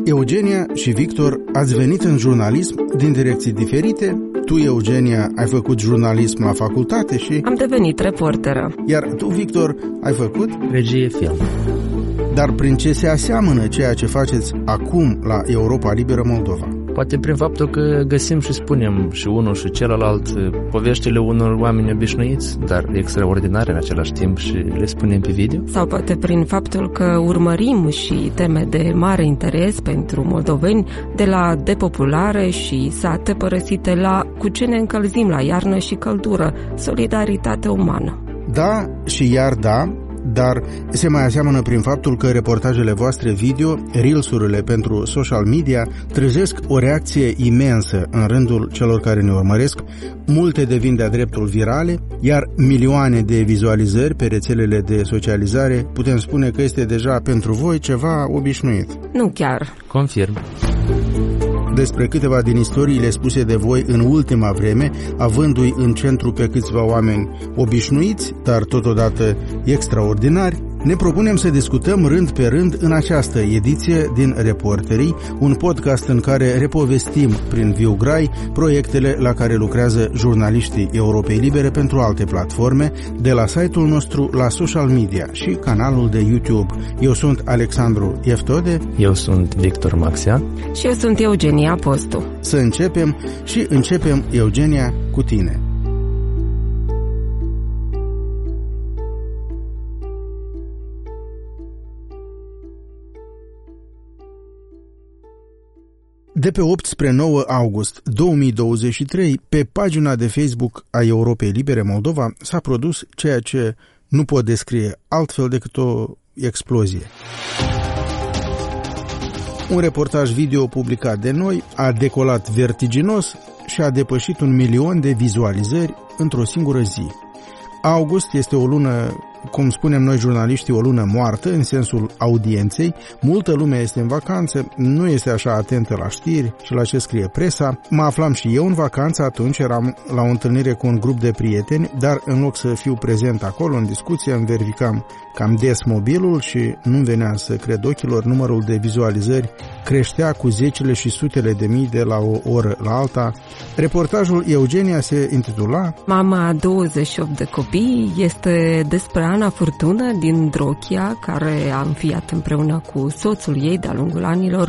Eugenia și Victor ați venit în jurnalism din direcții diferite. Tu, Eugenia, ai făcut jurnalism la facultate și... Am devenit reporteră. Iar tu, Victor, ai făcut... regie film. Dar prin ce se aseamănă ceea ce faceți acum la Europa Liberă Moldova? Poate prin faptul că găsim și spunem și unul și celălalt poveștile unor oameni obișnuiți, dar extraordinare în același timp și le spunem pe video. Sau poate prin faptul că urmărim și teme de mare interes pentru moldoveni, de la depopulare și sate părăsite la cu ce ne încălzim la iarnă și căldură, solidaritate umană. Da și iar da, dar se mai aseamănă prin faptul că reportajele voastre video, reels-urile pentru social media, trezesc o reacție imensă în rândul celor care ne urmăresc, multe devin de-a dreptul virale, iar milioane de vizualizări pe rețelele de socializare, putem spune că este deja pentru voi ceva obișnuit. Nu chiar. Confirm. Despre câteva din istoriile spuse de voi în ultima vreme, avându-i în centru pe câțiva oameni obișnuiți, dar totodată extraordinari, ne propunem să discutăm rând pe rând în această ediție din Reporterii, un podcast în care repovestim prin viu grai proiectele la care lucrează jurnaliștii Europei Libere pentru alte platforme, de la site-ul nostru la social media și canalul de YouTube. Eu sunt Alexandru Eftode. Eu sunt Victor Maxia. Și eu sunt Eugenia Postu. Să începem și începem, Eugenia, cu tine. De pe 8 spre 9 august 2023, pe pagina de Facebook a Europei Libere Moldova s-a produs ceea ce nu pot descrie altfel decât o explozie. Un reportaj video publicat de noi a decolat vertiginos și a depășit 1 milion de vizualizări într-o singură zi. August este o lună, cum spunem noi jurnaliștii, o lună moartă în sensul audienței. Multă lume este în vacanță, nu este așa atentă la știri și la ce scrie presa. Mă aflam și eu în vacanță, atunci eram la o întâlnire cu un grup de prieteni, dar în loc să fiu prezent acolo în discuție, îmi verificam cam des mobilul și nu-mi venea să cred ochilor, numărul de vizualizări creștea cu zecile și sutele de mii de la o oră la alta. Reportajul Eugenia se intitula Mama a 28 de copii, este despre Ana Furtună din Drochia, care a înfiat împreună cu soțul ei de-a lungul anilor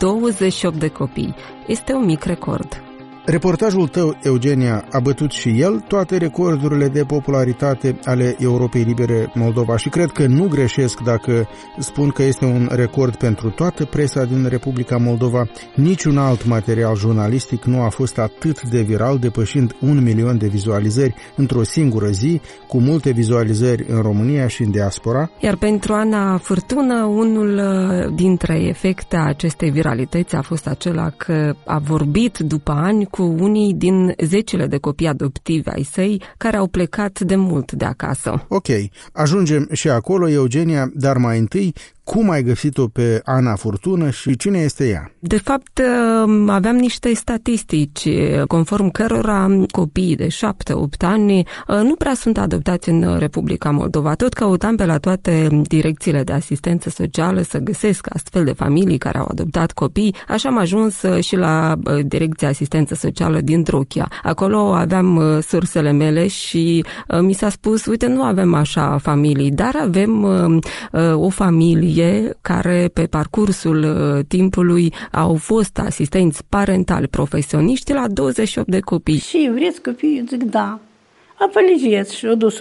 28 de copii. Este un mic record. Reportajul tău, Eugenia, a bătut și el toate recordurile de popularitate ale Europei Libere Moldova și cred că nu greșesc dacă spun că este un record pentru toată presa din Republica Moldova. Niciun alt material jurnalistic nu a fost atât de viral, depășind 1 milion de vizualizări într-o singură zi, cu multe vizualizări în România și în diaspora. Iar pentru Ana Furtună, unul dintre efecte acestei viralități a fost acela că a vorbit după ani cu unii din zecile de copii adoptivi ai săi care au plecat de mult de acasă. Ok, ajungem și acolo, Eugenia, dar mai întâi, cum ai găsit-o pe Ana Furtună și cine este ea? De fapt, aveam niște statistici conform cărora copiii de 7-8 ani nu prea sunt adoptați în Republica Moldova. Tot căutam pe la toate direcțiile de asistență socială să găsesc astfel de familii care au adoptat copii. Așa am ajuns și la Direcția Asistență Socială din Drochia. Acolo aveam sursele mele și mi s-a spus, uite, nu avem așa familii, dar avem o familie care pe parcursul timpului au fost asistenți parentali profesioniști la 28 de copii. Și vreți copii? Zic, da. Apăligeți și au dus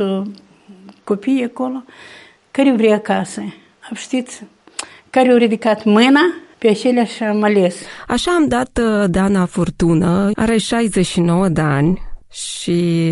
copiii acolo, care vrea acasă. Știți, care au ridicat mâna, pe acelea și am ales. Așa am dat de Ana Furtună, are 69 de ani. Și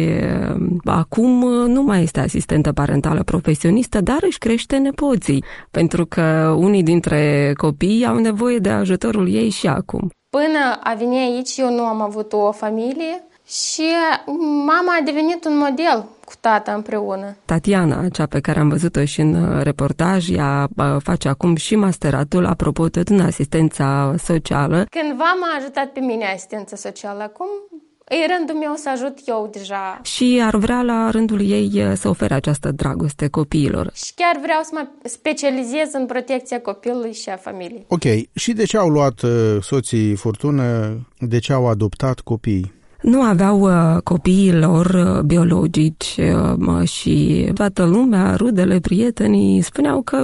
acum nu mai este asistentă parentală profesionistă, dar își crește nepoții, pentru că unii dintre copii au nevoie de ajutorul ei și acum. Până a veni aici, eu nu am avut o familie și mama a devenit un model cu tata împreună. Tatiana, cea pe care am văzut-o și în reportaj, ea face acum și masteratul, apropo, tot în asistența socială. Cândva m-a ajutat pe mine asistența socială, acum E rândul meu să ajut eu deja. Și ar vrea la rândul ei să ofere această dragoste copiilor. Și chiar vreau să mă specializez în protecția copilului și a familiei. Ok, și de ce au luat soții Furtună, de ce au adoptat copiii? Nu aveau copiii lor biologici și toată lumea, rudele, prietenii, spuneau că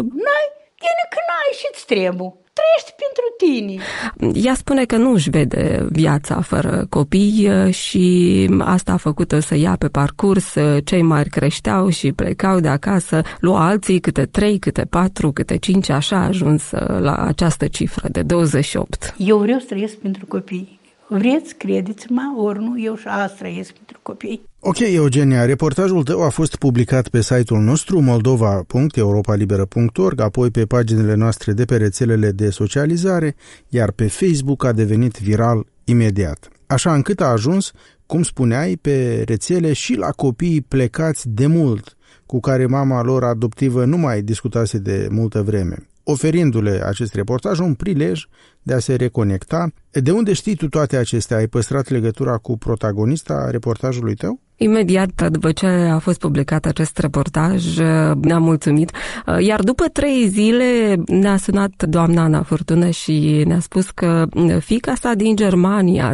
Că n-ai și-ți trebuie. Trăiești pentru tine. Ea spune că nu își vede viața fără copii și asta a făcut-o să ia pe parcurs. Cei mari creșteau și plecau de acasă, lua alții câte 3, câte 4, câte 5, așa a ajuns la această cifră de 28. Eu vreau să trăiesc pentru copii. Vreți, credeți-mă, ori nu, eu și azi trăiesc pentru copii. Ok, Eugenia, reportajul tău a fost publicat pe site-ul nostru moldova.europalibera.org, apoi pe paginile noastre de pe rețelele de socializare, iar pe Facebook a devenit viral imediat. Așa încât a ajuns, cum spuneai, pe rețele și la copiii plecați de mult, cu care mama lor adoptivă nu mai discutase de multă vreme, oferindu-le acest reportaj un prilej de a se reconecta. De unde știi tu toate acestea? Ai păstrat legătura cu protagonista reportajului tău? Imediat după ce a fost publicat acest reportaj, ne-am mulțumit. Iar după 3 zile ne-a sunat doamna Ana Furtună și ne-a spus că fiica sa din Germania,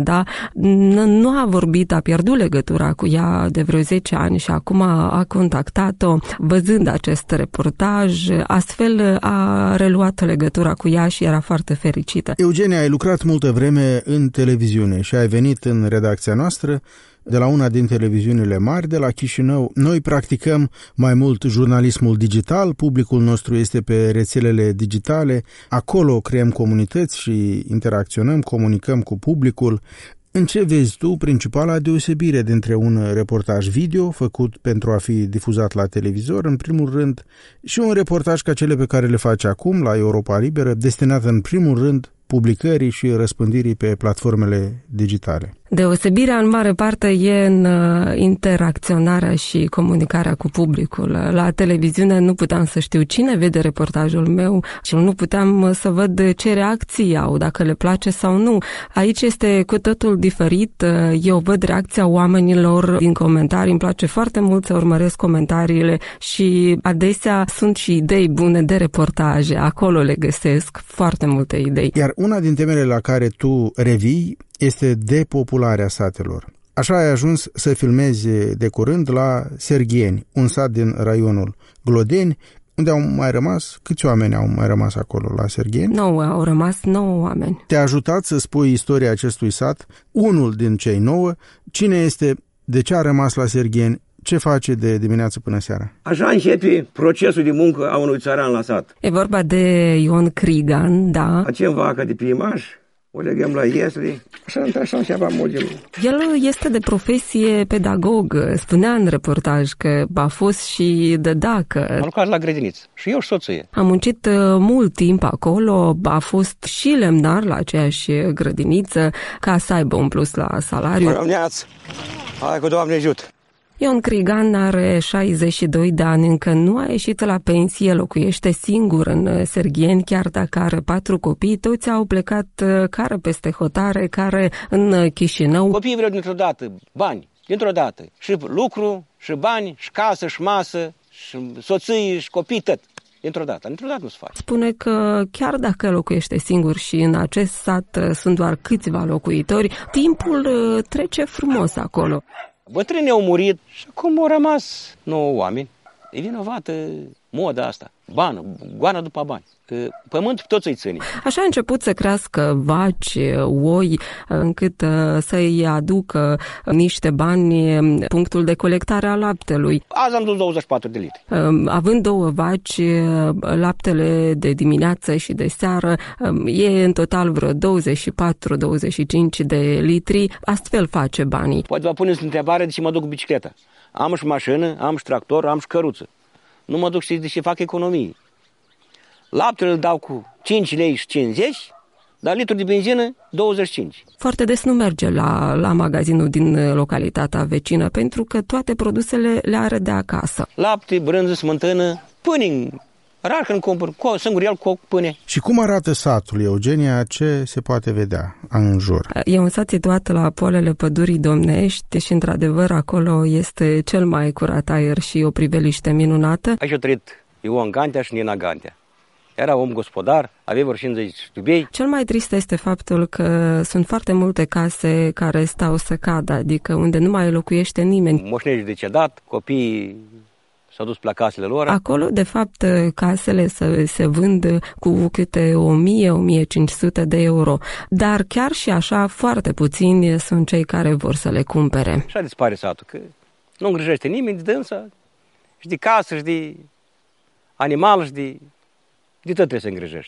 nu a vorbit, a pierdut legătura cu ea de vreo 10 ani și acum a contactat-o văzând acest reportaj. Astfel a reluat legătura cu ea și era foarte fericită. Eugenia, ai lucrat multă vreme în televiziune și ai venit în redacția noastră de la una din televiziunile mari de la Chișinău. Noi practicăm mai mult jurnalismul digital, publicul nostru este pe rețelele digitale, acolo creăm comunități și interacționăm, comunicăm cu publicul. În ce vezi tu principala deosebire dintre un reportaj video făcut pentru a fi difuzat la televizor, în primul rând, și un reportaj ca cele pe care le faci acum la Europa Liberă, destinat în primul rând publicării și răspândirii pe platformele digitale? Deosebirea în mare parte e în interacționarea și comunicarea cu publicul. La televiziune nu puteam să știu cine vede reportajul meu și nu puteam să văd ce reacții au, dacă le place sau nu. Aici este cu totul diferit. Eu văd reacția oamenilor din comentarii, îmi place foarte mult să urmăresc comentariile și adesea sunt și idei bune de reportaje. Acolo le găsesc foarte multe idei. Iar una din temele la care tu revii este depopularea satelor. Așa ai ajuns să filmezi de curând la Sergheni, un sat din raionul Glodeni, unde au mai rămas, câți oameni au mai rămas acolo la Sergheni? 9, au rămas 9 oameni. Te-a ajutat să spui istoria acestui sat, unul din cei 9, cine este, de ce a rămas la Sergheni, ce face de dimineață până seara? Așa începe procesul de muncă a unui țăran la sat. E vorba de Ion Crigan, da. Facem vaca de primaș, o legăm la iesle, așa începe modul. El este de profesie pedagog, spunea în reportaj că a fost și dădacă. Am lucrat la grădiniță și eu și soție. A muncit mult timp acolo, a fost și lemnar la aceeași grădiniță ca să aibă un plus la salariu. Rămneați, hai cu Doamne ajută! Ion Crigan are 62 de ani, încă nu a ieșit la pensie, locuiește singur în Sergheni, chiar dacă are 4 copii, toți au plecat care peste hotare, care în Chișinău. Copiii vreau dintr-o dată bani, dintr-o dată, și lucru, și bani, și casă, și masă, și soții, și copii, tot. Dintr-o dată nu se face. Spune că chiar dacă locuiește singur și în acest sat sunt doar câțiva locuitori, timpul trece frumos acolo. Bătrânii au murit și acum au rămas 9 oameni. E vinovată moda asta. Goană după bani. Că pământul toți îi ține. Așa a început să crească vaci, oi, încât să-i aducă niște bani punctul de colectare a laptelui. Azi am dus 24 de litri. Având 2 vaci, laptele de dimineață și de seară e în total vreo 24-25 de litri. Astfel face banii. Poate vă puneți întrebare de ce mă duc cu bicicleta. Am și mașină, am și tractor, am și căruță. Nu mă duc și de ce fac economii. Laptele îl dau cu 5 lei și 50, dar litru de benzină 25. Foarte des nu merge la magazinul din localitatea vecină, pentru că toate produsele le are de acasă. Lapte, brânză, smântână, până Rar când cumpăr, singur el coc, pâine. Și cum arată satul, Eugenia? Ce se poate vedea în jur? E un sat situat la poalele pădurii domnești și, într-adevăr, acolo este cel mai curat aer și o priveliște minunată. Aici a trăit Ion Gantea și Nina Gantea. Era om gospodar, avea vreo 50 iubei. Cel mai trist este faptul că sunt foarte multe case care stau să cadă, adică unde nu mai locuiește nimeni. Moșnești decedat, copiii s-au dus la casele lor. Acolo, de fapt, casele se vând cu câte 1.000-1.500 de euro. Dar chiar și așa, foarte puțini sunt cei care vor să le cumpere. Așa dispare satul, că nu îngrijește nimeni de dânsa, și de casă, și de animal, și de tot trebuie să îngrijești.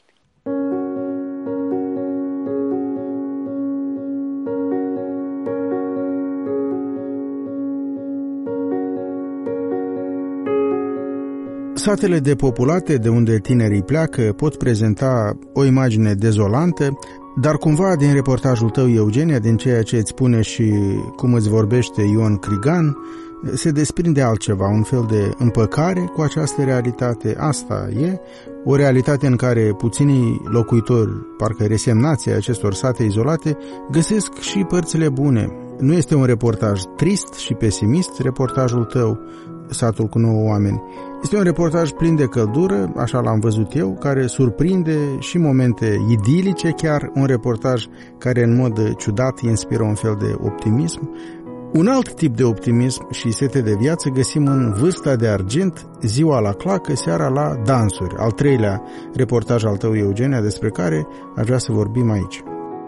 Satele depopulate, de unde tinerii pleacă, pot prezenta o imagine dezolantă, dar cumva din reportajul tău, Eugenia, din ceea ce îți spune și cum îți vorbește Ion Crigan, se desprinde altceva, un fel de împăcare cu această realitate. Asta e, o realitate în care puținii locuitori, parcă resemnații acestor sate izolate, găsesc și părțile bune. Nu este un reportaj trist și pesimist, reportajul tău, Satul cu 9 oameni. Este un reportaj plin de căldură, așa l-am văzut eu, care surprinde și momente idilice, chiar un reportaj care în mod ciudat inspiră un fel de optimism. Un alt tip de optimism și sete de viață găsim în Vârsta de Argint, Ziua la clacă, seara la dansuri, al treilea reportaj al tău, Eugenia, despre care aș vrea să vorbim aici.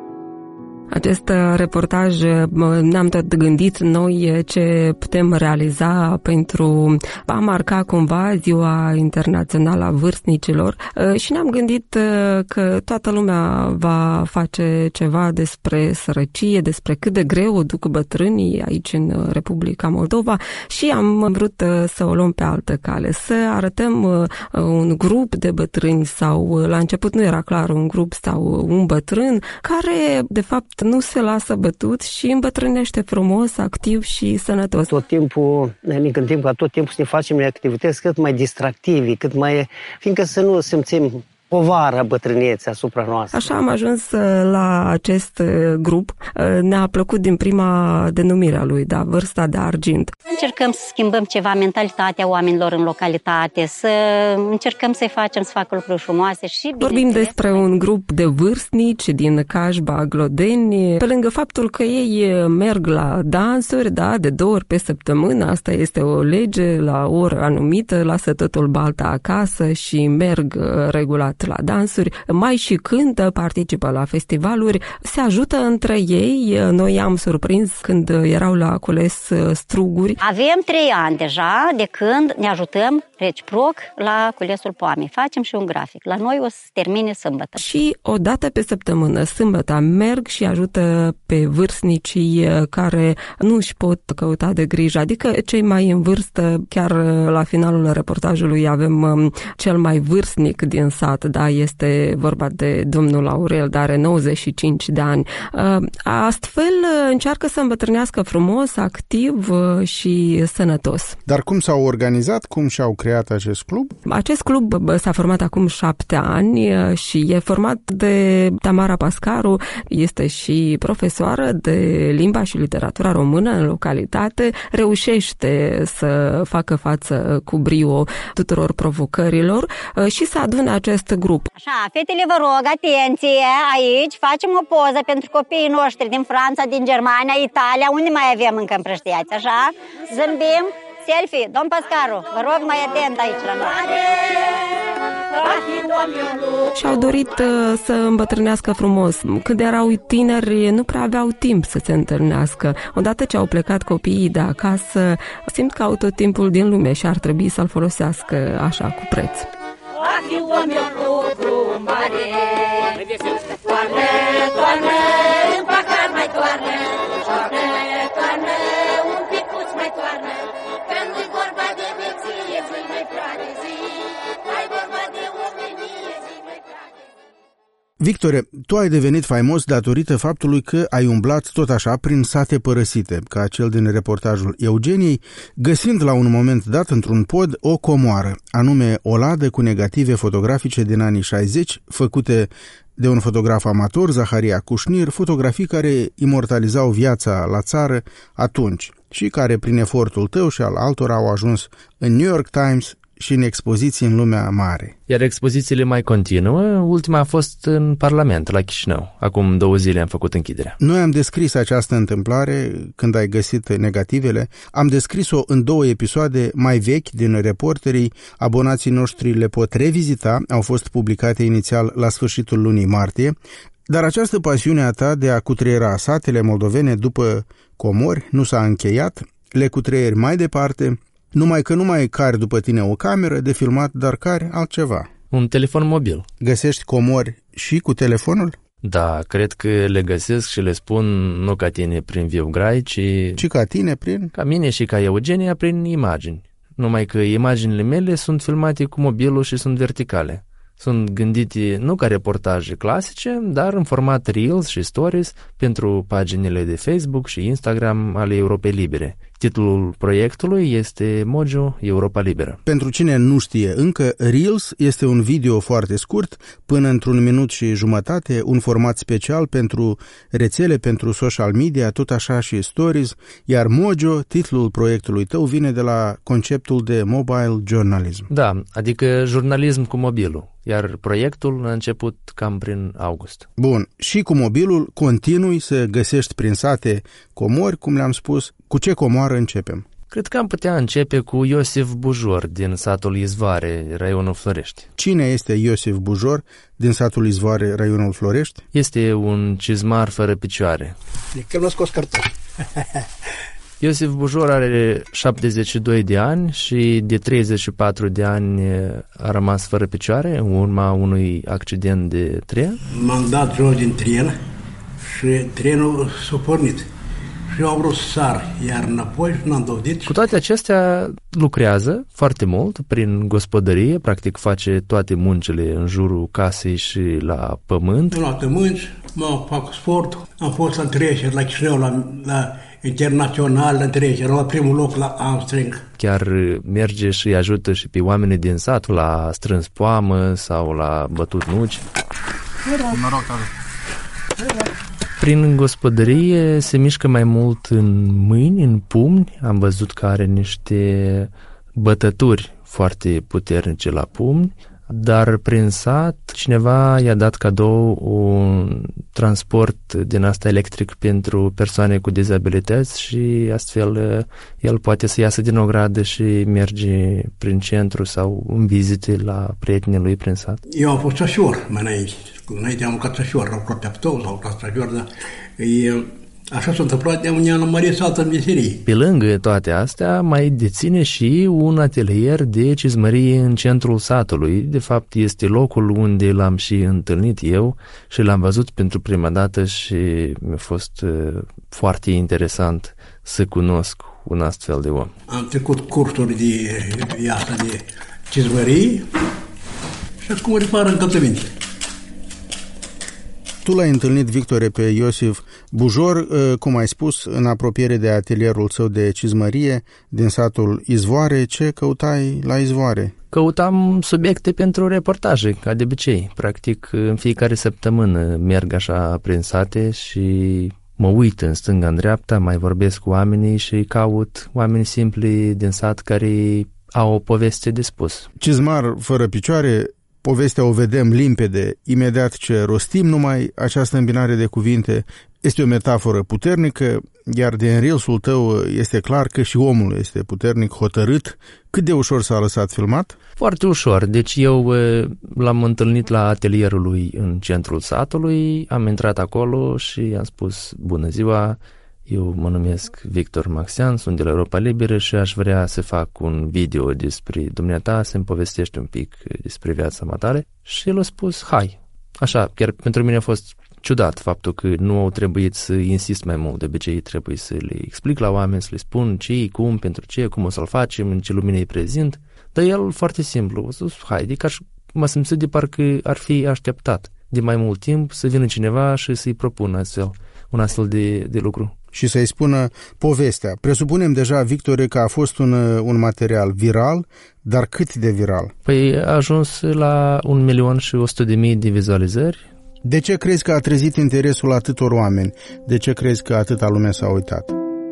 Acest reportaj ne-am tot gândit noi ce putem realiza pentru a marca cumva Ziua Internațională a Vârstnicilor și ne-am gândit că toată lumea va face ceva despre sărăcie, despre cât de greu o duc bătrânii aici în Republica Moldova și am vrut să o luăm pe altă cale, să arătăm un grup de bătrâni sau la început nu era clar un grup sau un bătrân care de fapt nu se lasă bătut și îmbătrânește frumos, activ și sănătos. Tot timpul ne gândim ca tot timpul să ne facem activități cât mai distractive, cât mai, fiindcă să nu simțim povara bătrâneței asupra noastră. Așa am ajuns la acest grup. Ne-a plăcut din prima denumire a lui, da, Vârsta de Argint. Încercăm să schimbăm ceva mentalitatea oamenilor în localitate, să încercăm să-i facem să facă lucruri frumoase și vorbim despre un grup de vârstnici din Cajba, Glodeni, pe lângă faptul că ei merg la dansuri, da, de 2 ori pe săptămână, asta este o lege, la o oră anumită, lasă totul balta acasă și merg regulat la dansuri, mai și cântă, participă la festivaluri, se ajută între ei. Noi am surprins când erau la cules struguri. Avem 3 ani deja de când ne ajutăm reciproc la culesul poamei. Facem și un grafic. La noi o să termine sâmbătă. Și o dată pe săptămână, sâmbătă, merg și ajută pe vârstnicii care nu își pot căuta de grijă, adică cei mai în vârstă. Chiar la finalul reportajului avem cel mai vârstnic din sat, da, este vorba de domnul Aurel, dar are 95 de ani. Astfel încearcă să îmbătrânească frumos, activ și sănătos. Dar cum s-au organizat? Cum și-au creat acest club? Acest club s-a format acum 7 ani și e format de Tamara Pascaru, este și profesoară de limba și literatura română în localitate, reușește să facă față cu brio tuturor provocărilor și să adune acest grup. Așa, fetele, vă rog, atenție, aici facem o poză pentru copiii noștri din Franța, din Germania, Italia, unde mai avem încă împrăștiați, așa? Zâmbim, selfie, domn Pascaru, vă rog mai atent aici la noi. Și-au dorit să îmbătrânească frumos. Când erau tineri, nu prea aveau timp să se întâlnească. Odată ce au plecat copiii de acasă, simt că au tot timpul din lume și ar trebui să-l folosească așa, cu preț. Toarnă, în pahar mai toarnă, toarnă, un picuț mai toarnă, că nu-i vorba de beție, zi mai proade zi, ai vorba de omenie, zi mai proade. Victore, tu ai devenit faimos datorită faptului că ai umblat tot așa prin sate părăsite, ca cel din reportajul Eugeniei, găsind la un moment dat într-un pod o comoară, anume o ladă cu negative fotografice din anii 60, făcute de un fotograf amator, Zaharia Cușnir, fotografii care imortalizau viața la țară atunci și care, prin efortul tău și al altora, au ajuns în New York Times și în expoziții în lumea mare. Iar expozițiile mai continuă. Ultima a fost în Parlament, la Chișinău. Acum 2 zile am făcut închiderea. Noi am descris această întâmplare când ai găsit negativele. Am descris-o în 2 episoade mai vechi din Reporterii. Abonații noștri le pot revizita. Au fost publicate inițial la sfârșitul lunii martie. Dar această pasiune a ta de a cutreiera satele moldovene după comori nu s-a încheiat. Le cutreieri mai departe, numai că nu mai cari după tine o cameră de filmat, dar cari altceva. Un telefon mobil. Găsești comori și cu telefonul? Da, cred că le găsesc și le spun nu ca tine prin viu grai, ci ca tine prin? Ca mine și ca Eugenia prin imagini. Numai că imaginile mele sunt filmate cu mobilul și sunt verticale. Sunt gândite nu ca reportaje clasice, dar în format Reels și Stories pentru paginile de Facebook și Instagram ale Europei Libere. Titlul proiectului este Mojo Europa Liberă. Pentru cine nu știe încă, Reels este un video foarte scurt, până într-1 minut și jumătate, un format special pentru rețele, pentru social media, tot așa și Stories, iar Mojo, titlul proiectului tău, vine de la conceptul de mobile journalism. Da, adică jurnalism cu mobilul, iar proiectul a început cam prin august. Bun, și cu mobilul continui să găsești prin sate comori, cum le-am spus. Cu ce comoară începem? Cred că am putea începe cu Iosif Bujor din satul Izvoare, raionul Florești. Cine este Iosif Bujor din satul Izvoare, raionul Florești? Este un cizmar fără picioare. Că nu scos carton. Iosif Bujor are 72 de ani și de 34 de ani a rămas fără picioare în urma unui accident de tren. M-am dat jos din tren și trenul s-a pornit. Și eu am vrut să sar, iar înapoi n-am dovedit. Cu toate acestea lucrează foarte mult prin gospodărie, practic face toate muncile în jurul casei și la pământ. Am luat mânci, fac sport, am fost la treceri la Chișinău, la internațional, la treceri, la primul loc la Armstrong. Chiar merge și ajută și pe oamenii din sat la strâns poamă sau la bătut nuci. Prin gospodărie se mișcă mai mult în mâini, în pumni. Am văzut că are niște bătături foarte puternice la pumni, dar prin sat cineva i-a dat cadou un transport din asta electric pentru persoane cu dizabilități și astfel el poate să iasă din ogradă și merge prin centru sau în vizite la prietenii lui prin sat. Eu am fost șofer mai înainte. Înainte am mâncat șofer, am aproape aptău sau șofer, dar așa s-a întâmplat, ne-am mărit să altă meserie. Pe lângă toate astea, mai deține și un atelier de cizmărie în centrul satului. De fapt, este locul unde l-am și întâlnit eu și l-am văzut pentru prima dată și mi-a fost foarte interesant să cunosc un astfel de om. Am trecut cursuri de viață de cizmărie și acum repară încălțăminte. Tu l-ai întâlnit, Victore, pe Iosif Bujor, cum ai spus, în apropiere de atelierul său de cizmărie din satul Izvoare. Ce căutai la Izvoare? Căutam subiecte pentru reportaje, ca de obicei. Practic, în fiecare săptămână merg așa prin sate și mă uit în stânga, în dreapta, mai vorbesc cu oamenii și caut oameni simpli din sat care au o poveste de spus. Cizmar fără picioare, povestea o vedem limpede imediat ce rostim, numai această îmbinare de cuvinte este o metaforă puternică, iar din Reels-ul tău este clar că și omul este puternic, hotărât. Cât de ușor s-a lăsat filmat? Foarte ușor, deci eu l-am întâlnit la atelierul lui în centrul satului, am intrat acolo și am spus bună ziua, eu mă numesc Victor Maxian, sunt de la Europa Liberă și aș vrea să fac un video despre dumneata, să-mi povestești un pic despre viața matale. Și el a spus, hai. Așa, chiar pentru mine a fost ciudat faptul că nu au trebuit să insist mai mult. De obicei trebuie să le explic la oameni, să le spun ce, cum, pentru ce, cum o să-l facem, în ce lumină îi prezint. Dar el foarte simplu, a spus, hai, adică m-a simțit de parcă ar fi așteptat. de mai mult timp să vină cineva și să-i propună un astfel de lucru. Și să-i spună povestea. Presupunem deja, Victor, că a fost un material viral, dar cât de viral? Păi a ajuns la 1.100.000 de vizualizări. De ce crezi că a trezit interesul atâtor oameni? De ce crezi că atâta lume s-a uitat?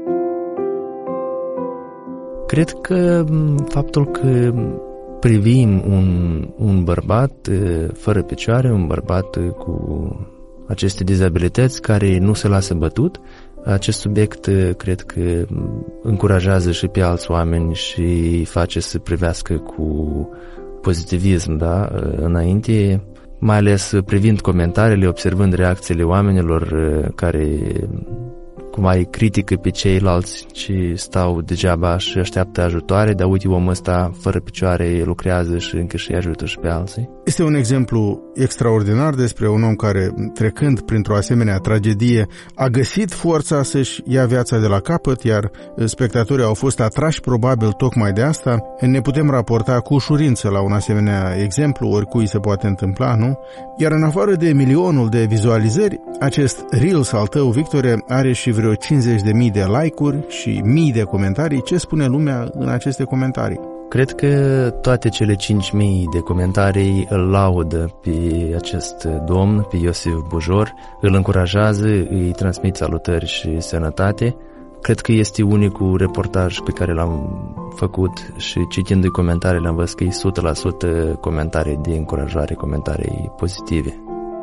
Cred că faptul că privim un bărbat fără picioare, un bărbat cu aceste dizabilități care nu se lasă bătut, acest subiect cred că încurajează și pe alți oameni și face să privească cu pozitivism, da, înainte, mai ales privind comentariile, observând reacțiile oamenilor care mai critică pe ceilalți și stau degeaba și așteaptă ajutoare, dar uite, omul ăsta fără picioare lucrează și încă și ajută și pe alții. Este un exemplu extraordinar despre un om care, trecând printr-o asemenea tragedie, a găsit forța să-și ia viața de la capăt, iar spectatorii au fost atrași probabil tocmai de asta. Ne putem raporta cu ușurință la un asemenea exemplu, oricui se poate întâmpla, nu? Iar în afară de milionul de vizualizări, acest Reels al tău, Victor, are și vreo 50.000 de like-uri și mii de comentarii. Ce spune lumea în aceste comentarii? Cred că toate cele 5.000 de comentarii îl laudă pe acest domn, pe Iosif Bujor, îl încurajează, îi transmit salutări și sănătate. Cred că este unicul reportaj pe care l-am făcut și citindu-i comentariile am văzut că e 100% comentarii de încurajare, comentarii pozitive.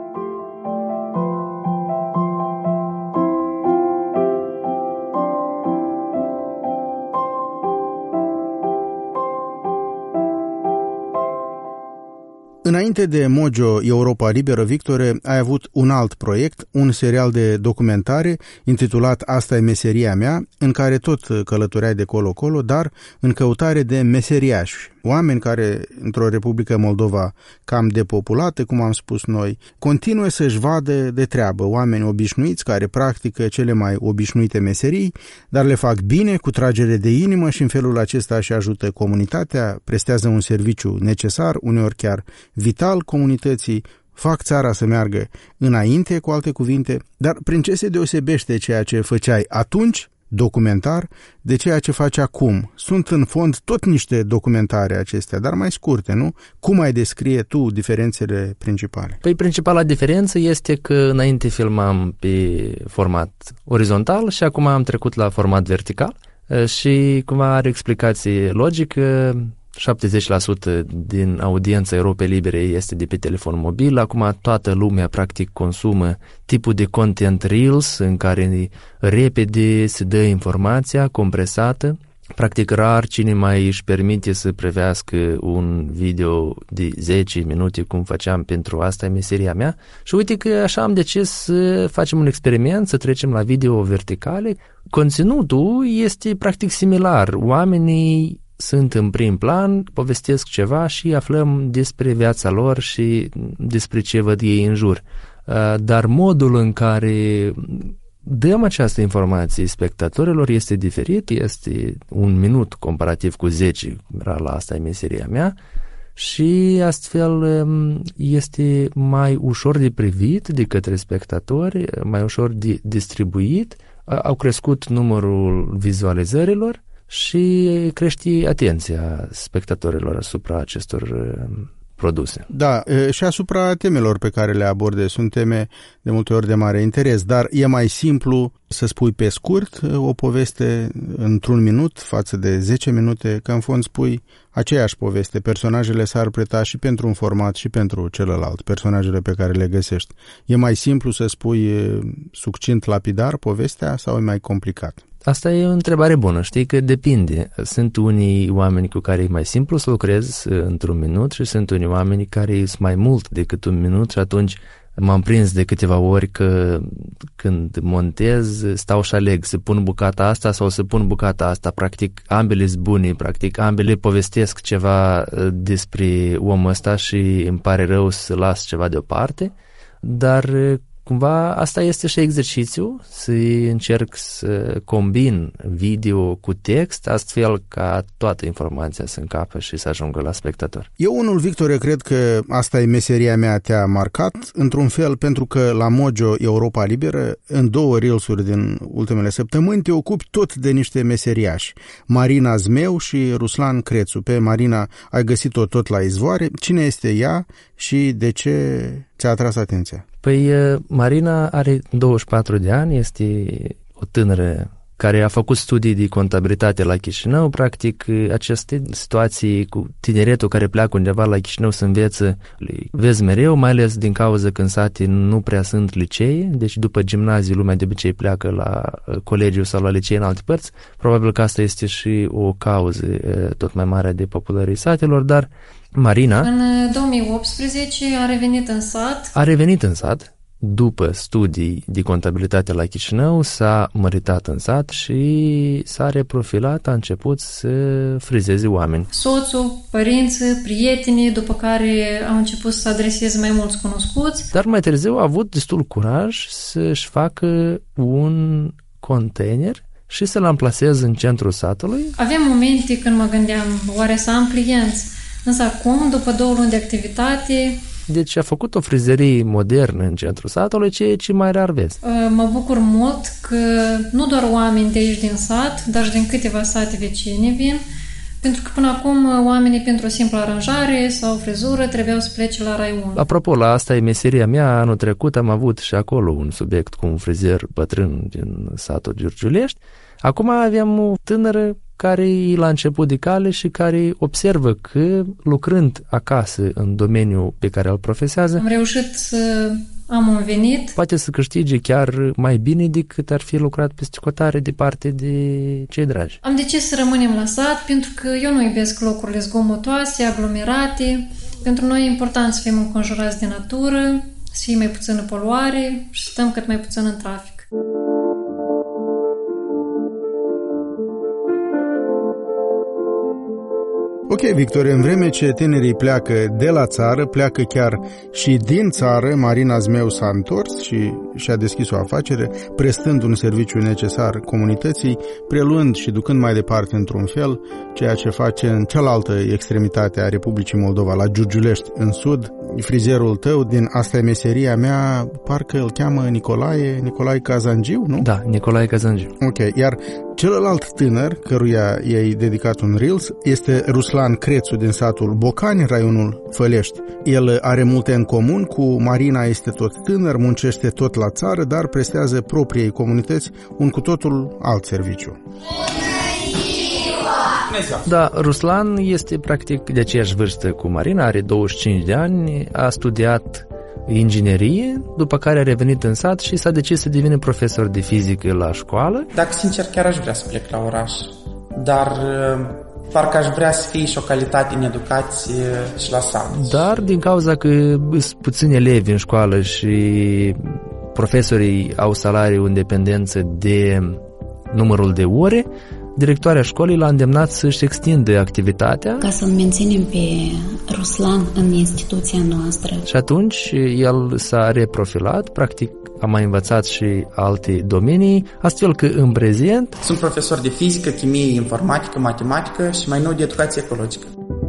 Înainte de Mojo Europa Liberă, Victor, ai avut un alt proiect, un serial de documentare intitulat Asta e meseria mea, în care tot călătoreai de colo-colo, dar în căutare de meseriași, oameni care, într-o Republică Moldova cam depopulată, cum am spus noi, continuă să-și vadă de treabă, oameni obișnuiți care practică cele mai obișnuite meserii, dar le fac bine, cu tragere de inimă și în felul acesta își ajută comunitatea, prestează un serviciu necesar, uneori chiar vital comunității, fac țara să meargă înainte, cu alte cuvinte, dar prin ce se deosebește ceea ce făceai atunci, documentar, de ceea ce faci acum? Sunt în fond tot niște documentare acestea, dar mai scurte, nu? Cum ai descrie tu diferențele principale? Păi principala diferență este că înainte filmam pe format orizontal și acum am trecut la format vertical și cumva are explicație logică. 70% din audiența Europei Libere este de pe telefon mobil. Acum toată lumea practic consumă tipul de content Reels în care repede se dă informația compresată. Practic rar cine mai își permite să privească un video de 10 minute cum făceam pentru Asta e meseria mea. Și uite că așa am decis să facem un experiment, să trecem la video verticale. Conținutul este practic similar. Oamenii sunt în prim plan, povestesc ceva și aflăm despre viața lor și despre ce văd ei în jur. Dar modul în care dăm această informație spectatorilor este diferit, este 1 minut comparativ cu 10, era la Asta e meseria mea, și astfel este mai ușor de privit de către spectatori, mai ușor de distribuit, au crescut numărul vizualizărilor și crește atenția spectatorilor asupra acestor produse. Da, și asupra temelor pe care le abordezi. Sunt teme de multe ori de mare interes, dar e mai simplu să spui pe scurt o poveste într-un minut față de 10 minute, că în fond spui aceeași poveste. Personajele s-ar preta și pentru un format și pentru celălalt, personajele pe care le găsești. E mai simplu să spui succint, lapidar povestea sau e mai complicat? Asta e o întrebare bună, știi că depinde. Sunt unii oameni cu care e mai simplu să lucrez într-un minut și sunt unii oameni care sunt mai mult decât un minut și atunci m-am prins de câteva ori că când montez stau și aleg să pun bucata asta sau să pun bucata asta. Practic ambele sunt bune, practic ambele povestesc ceva despre omul ăsta și îmi pare rău să las ceva deoparte, dar cumva asta este și exercițiu, să încerc să combin video cu text, astfel ca toată informația să încapă și să ajungă la spectator. Eu unul, Victor, cred că asta e meseria mea, te-a marcat, într-un fel, pentru că la Mojo Europa Liberă, în 2 reelsuri din ultimele săptămâni, te ocupi tot de niște meseriași. Marina Zmeu și Ruslan Crețu. Pe Marina ai găsit-o tot la izvoare. Cine este ea și de ce ți-a atras atenția? Păi Marina are 24 de ani, este o tânără care a făcut studii de contabilitate la Chișinău. Practic, aceste situații cu tineretul care pleacă undeva la Chișinău să învețe, le vezi mereu, mai ales din cauza că în sate nu prea sunt licee, deci după gimnaziu lumea de obicei pleacă la colegiu sau la licee în alte părți. Probabil că asta este și o cauză tot mai mare de populării satelor, dar Marina în 2018 a revenit în sat. După studii de contabilitate la Chișinău, s-a măritat în sat și s-a reprofilat, a început să frizeze oameni. Soțul, părinții, prietenii, după care au început să adreseze mai mulți cunoscuți. Dar mai târziu a avut destul curaj să-și facă un container și să-l amplaseze în centrul satului. Aveam momente când mă gândeam, oare să am clienți? Însă acum, după 2 luni de activitate... Deci a făcut o frizerie modernă în centrul satului, ceea ce mai rar vezi. Mă bucur mult că nu doar oameni de aici din sat, dar și din câteva sate vecine vin, pentru că până acum oamenii pentru o simplă aranjare sau frizură trebuiau să plece la raion. Apropo, la asta e meseria mea. Anul trecut am avut și acolo un subiect cu un frizer bătrân din satul Giurgiulești. Acum aveam o tânără care e la început de cale și care observă că, lucrând acasă în domeniul pe care îl profesează, am reușit să am un venit. Poate să câștige chiar mai bine decât ar fi lucrat pe sticotare departe de cei dragi. Am decis să rămânem la sat pentru că eu nu iubesc locurile zgomotoase, aglomerate. Pentru noi e important să fim înconjurați de natură, să fie mai puțină poluare și să stăm cât mai puțin în trafic. Ok, Victor, în vreme ce tinerii pleacă de la țară, pleacă chiar și din țară, Marina Zmeu s-a întors și și-a deschis o afacere, prestând un serviciu necesar comunității, preluând și ducând mai departe într-un fel ceea ce face în cealaltă extremitate a Republicii Moldova, la Giurgiulești, în sud. Frizerul tău, din asta e meseria mea, parcă îl cheamă Nicolae Cazangiu, nu? Da, Nicolae Cazangiu. Ok, iar celălalt tânăr, căruia i-ai dedicat un Reels, este Ruslan Crețu din satul Bocani, raionul Fălești. El are multe în comun cu Marina, este tot tânăr, muncește tot la țară, dar prestează propriei comunități un cu totul alt serviciu. Da, Ruslan este practic de aceeași vârstă cu Marina, are 25 de ani, a studiat inginerie, după care a revenit în sat și s-a decis să devină profesor de fizică la școală. Dacă sincer, chiar aș vrea să plec la oraș, dar parcă aș vrea să fie și o calitate în educație și la sat. Dar din cauza că sunt puțini elevi în școală și profesorii au salariu în dependență de numărul de ore, directoarea școlii l-a îndemnat să-și extindă activitatea ca să-l menținem pe Ruslan în instituția noastră. Și atunci el s-a reprofilat, practic a mai învățat și alte domenii, astfel că în prezent sunt profesor de fizică, chimie, informatică, matematică și mai nou de educație ecologică.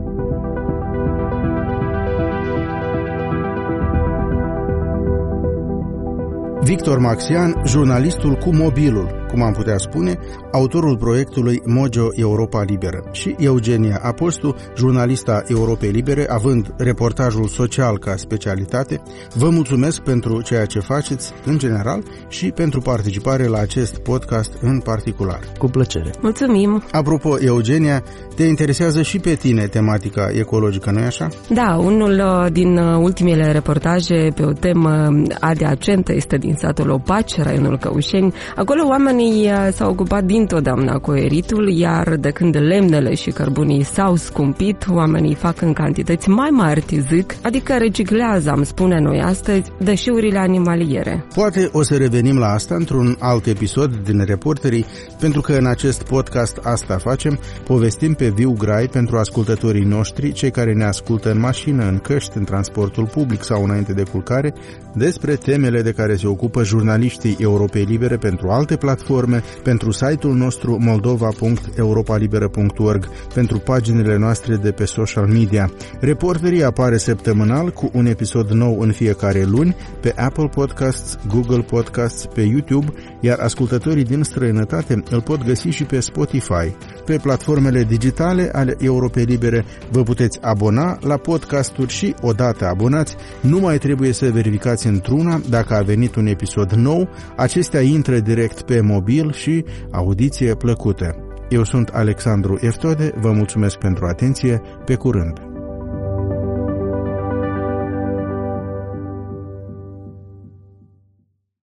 Victor Maxian, jurnalistul cu mobilul, cum am putea spune, autorul proiectului Mojo Europa Liberă, și Eugenia Apostu, jurnalista Europei Libere, având reportajul social ca specialitate. Vă mulțumesc pentru ceea ce faceți în general și pentru participare la acest podcast în particular. Cu plăcere. Mulțumim! Apropo, Eugenia, te interesează și pe tine tematica ecologică, nu-i așa? Da, unul din ultimele reportaje pe o temă adiacentă este din satul Opaci, raionul Căușeni. Acolo oamenii Românii s-au ocupat dintotdeauna cu aeritul, iar de când lemnele și cărbunii s-au scumpit, oamenii fac în cantități mai mari, zic, adică reciclează, am spune noi astăzi, deșeurile animaliere. Poate o să revenim la asta într-un alt episod din Reporterii, pentru că în acest podcast asta facem, povestim pe viu grai pentru ascultătorii noștri, cei care ne ascultă în mașină, în căști, în transportul public sau înainte de culcare, despre temele de care se ocupă jurnaliștii Europei Libere pentru alte platforme, pentru site-ul nostru moldova.europalibera.org, pentru paginile noastre de pe social media. Reporterii apare săptămânal cu un episod nou în fiecare luni pe Apple Podcasts, Google Podcasts, pe YouTube, iar ascultătorii din străinătate îl pot găsi și pe Spotify. Pe platformele digitale ale Europei Libere vă puteți abona la podcasturi și, odată abonați, nu mai trebuie să verificați într-una dacă a venit un episod nou, acestea intră direct pe mobil și audiție plăcută. Eu sunt Alexandru Eftode, vă mulțumesc pentru atenție, pe curând!